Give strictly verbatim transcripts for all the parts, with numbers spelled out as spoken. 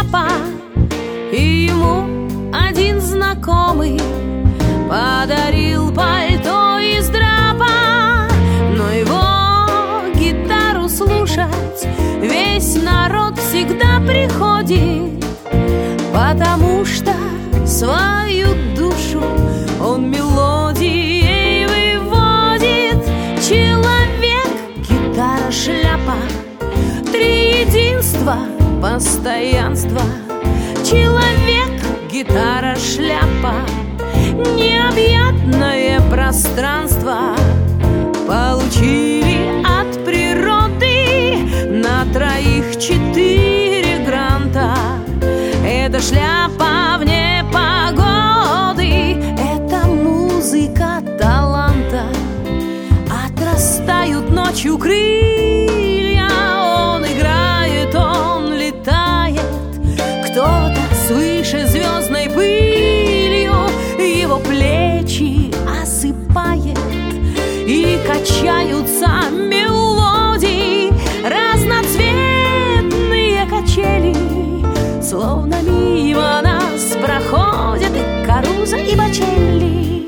шляпа, и ему один знакомый подарил пальто из драпа. Но его гитару слушать весь народ всегда приходит, потому что свою душу он мелодией выводит. Человек, гитара, шляпа, три единства, постоянство. Человек, гитара, шляпа, необъятное пространство получили от природы на троих четыре гранта. Это шляпа вне погоды, это музыка таланта. Отрастают ночью крылья, он играет, он летает. Кто-то свыше звездной пылью его плечи осыпает, и качаются мелодии, разноцветные качели. Словно мимо нас проходят и Карузо, и Бочелли.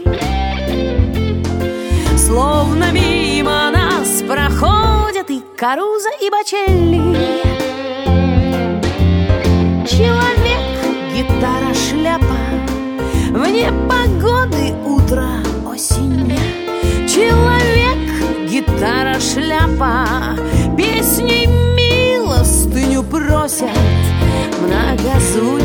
Словно мимо нас проходят и Карузо, и Бочелли. Человек, гитара, шляпа, вне погоды утро, осень. Человек, гитара, шляпа, песней милостыню просят, многозвучные